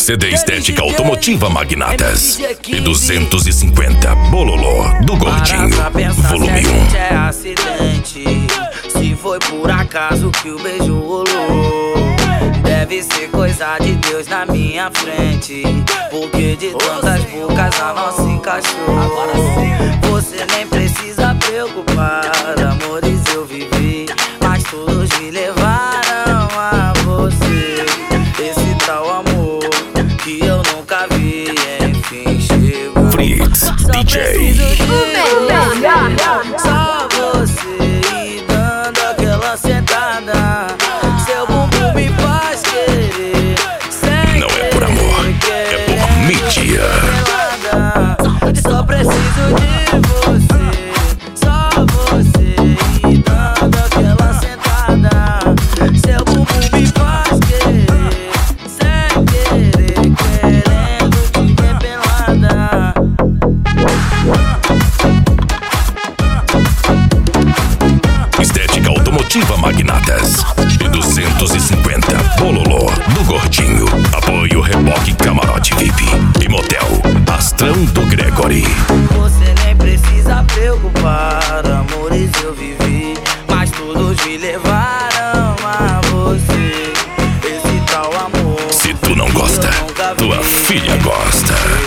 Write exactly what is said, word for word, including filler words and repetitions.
C D Estética Automotiva Magnatas e duzentos e cinquenta Bololô do Gordinho, volume um. É acidente, se foi por acaso que o beijo rolou, deve ser coisa de Deus na minha frente, porque de tantas bocas a nossa encaixou. Agora sim, você nem precisa preocupar, amores eu vivi, mas todos me levaram a você. Esse tal amor que eu nunca vi, enfim chegou. Fritz, D J. Só você ir dando aquela sentada, seu bumbum me faz querer. Não é por amor, é por mídia. Só preciso de você, só você ir dando aquela sentada, seu bumbum me faz querer, sem querer, querendo te ver pelada. Estética Automotiva Magnatas e duzentos e cinquenta Bololô do Gordinho. Apoio Reboque Camarote V I P e Motel Astrão do Gregory. Você nem precisa preocupar, amores eu vivi, mas todos me levaram a você. Esse tal amor Se tu não gosta, tua filha gosta.